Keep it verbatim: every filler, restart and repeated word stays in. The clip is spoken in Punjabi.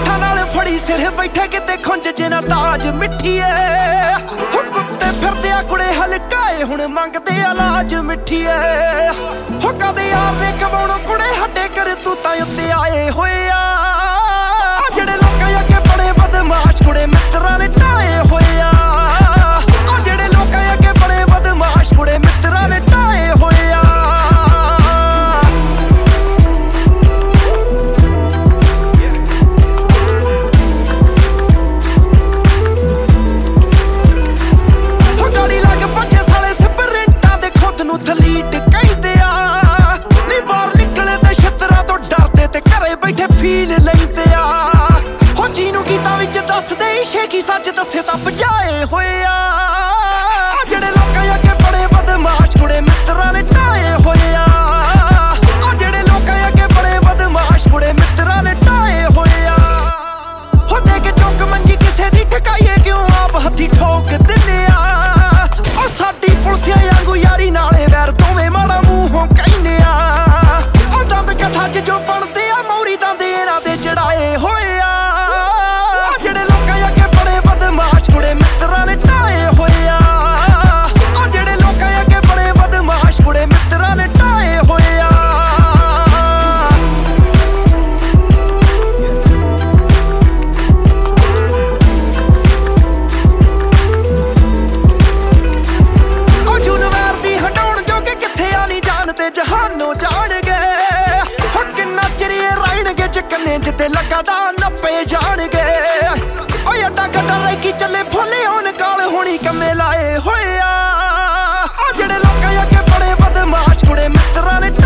ਹੱਥਾਂ ਨਾਲ ਫੜੀ ਸਿਰ ਬੈਠੇ ਕਿਤੇ ਖੁੰਝ ਜਿਨਾ ਤਾਜ ਮਿੱਠੀਏ ਹੋ ਕੁੱਤੇ ਫਿਰਦੇ ਆ ਕੁੜੇ ਹਲਕਾਏ ਹੁਣ ਮੰਗਦੇ ਆ ਲਾਜ ਮਿੱਠੀਏ ਹੋ ਕਦੇ ਯਾਰ ਨੇ ਕਮਾਉਣੋਂ ਕੁੜੇ ਹੱਡੇ ਕਰ ਤੂੰ ਤਾਂ ਉੱਤੇ ਆਏ ਹੋਏ ਆ ਜਿਹੜੇ ਲੋਕਾਂ ਅੱਗੇ ਬੜੇ ਬਦਮਾਸ਼ ਕੁੜੇ ਮਿੱਤਰਾਂ ਨੇ ਢਾਏ ਹੋਏ ਆ ਜਿਹੜੇ ਲੋਕਾਂ ਅੱਗੇ ਬੜੇ ਬਦਮਾਸ਼ ਕੁੜੇ ਮਿੱਤਰਾਂ ਨੇ ਢਾਏ ਹੋਏ ਆ ਥਲੀਟ ਕਹਿੰਦੇ ਆ ਨੀ ਬਾਹਰ ਨਿਕਲੇ ਤੇ ਛਤਰਾ ਤੋਂ ਡਰਦੇ ਤੇ ਘਰੇ ਬੈਠੇ ਫੀਲ ਲੈਂਦੇ ਆ ਹੋ ਜਿਹਨੂੰ ਗੀਤਾਂ ਵਿੱਚ ਦੱਸਦੇ ਇਸ਼ੇ ਕੀ ਸੱਚ ਦੱਸੇ ਤਾਂ ਬਜਾਏ ਹੋਏ ਆ ਜਿਹੜੇ ਲੋਕਾਂ ਅੱਗੇ ਬੜੇ ਬਦਮਾਸ਼ ਕੁੜੇ ਮਿੱਤਰਾਂ ਨੇ ਢਾਏ ਹੋਏ ਆ ਜਿਹੜੇ ਲੋਕਾਂ ਅੱਗੇ ਬੜੇ ਬਦਮਾਸ਼ ਕੁੜੇ ਮਿੱਤਰਾਂ ਨੇ ਢਾਏ ਹੋਏ ਆ ਹੋ ਦੇ ਕੇ ਚੁੱਕ ਮੰਜੀ ਕਿਸੇ ਦੀ ਠਕਾਈਏ ਕਿਉਂ ਆਪ ਹੱਥੀ ਠੋਕ ਦਿੰਦੇ ਆ ਉਹ ਸਾਡੀ ਪੁਲਸੀਆਂ ਵਾਂਗੂ ਯਾਰੀ ਨਾਲੇ ਵੈਰ ਦੋਵੇਂ ਮਾੜਾ ਮੂੰਹੋਂ ਕਹਿੰਦੇ ਆ ਉਹ ਦੰਦ ਕਥਾ ਚ ਜੋ ਬਣਦੇ ਆ ਮੌਰੀ ਦੰਦ ਇਹਨਾਂ ਦੇ ਚੜਾਏ ਹੋਏ ਆ ਜਿਹੜੇ ਲੋਕਾਂ ਅੱਗੇ ਬੜੇ ਬਦਮਾਸ਼ ਕੁੜੇ ਮਿੱਤਰਾਂ ਨੇ ਢਾਏ ਹੋਏ ਆ ਜਿਹੜੇ ਲੋਕਾਂ ਅੱਗੇ ਬੜੇ ਬਦਮਾਸ਼ ਕੁੜੇ ਮਿੱਤਰਾਂ ਨੇ ਢਾਏ ਹੋਏ ਆ ਜਹਾਨੋਂ ਜਾਣਗੇ ਹੋ ਕਿੰਨਾ ਚਿਰ ਰਹਿਣਗੇ ਚਕਨੇ ਜਿੱਤੇ ਲੱਗਦਾ ਨੱਪੇ ਜਾਣਗੇ ਓਏ ਅੱਡਾ ਗੱਡਾ ਲੈ ਕੇ ਚੱਲੇ ਫੁੱਲੇ ਹੋਣ ਕਾਲ ਹੋਣੀ ਕੰਮੇ ਲਾਏ ਹੋਏ ਆ ਜਿਹੜੇ ਲੋਕਾਂ ਅੱਗੇ ਬੜੇ ਬਦਮਾਸ਼ ਕੁੜੇ ਮਿੱਤਰਾਂ ਨੇ